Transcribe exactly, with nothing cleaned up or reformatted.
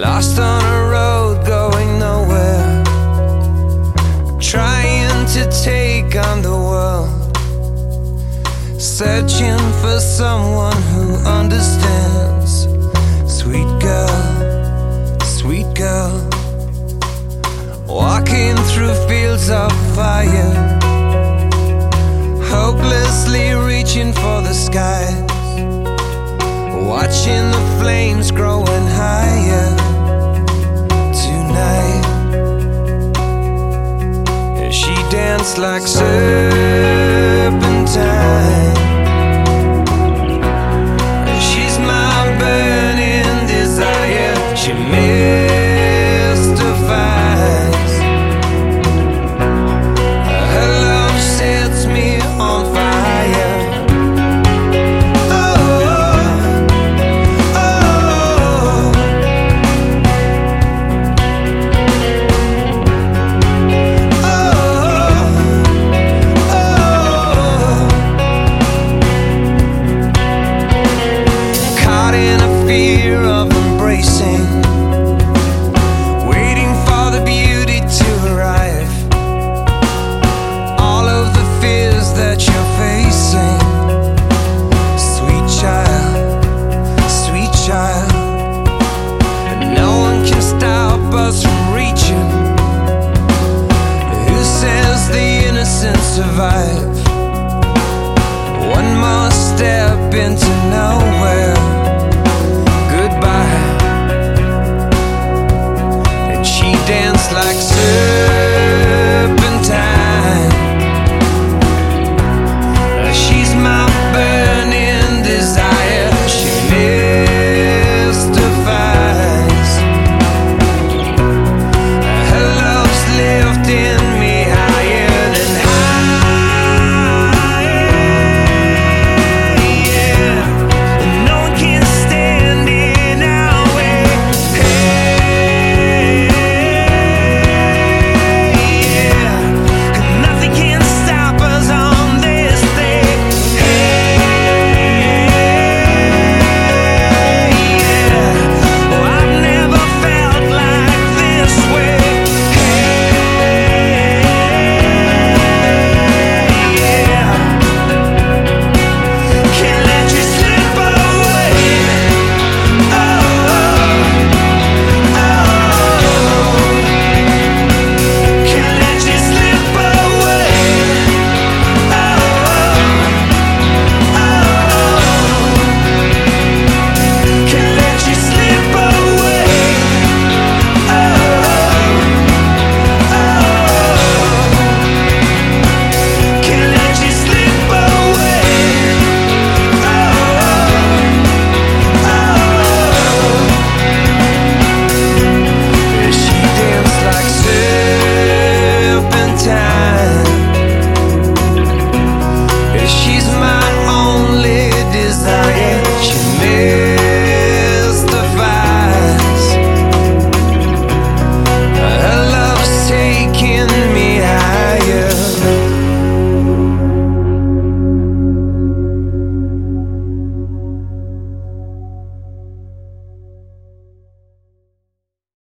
lost on a road going nowhere, trying to take on the world, searching for someone who understands. Sweet girl, sweet girl, walking through fields of fire, hopelessly reaching for the skies, watching the flames growing higher. Tonight she danced like serpentine.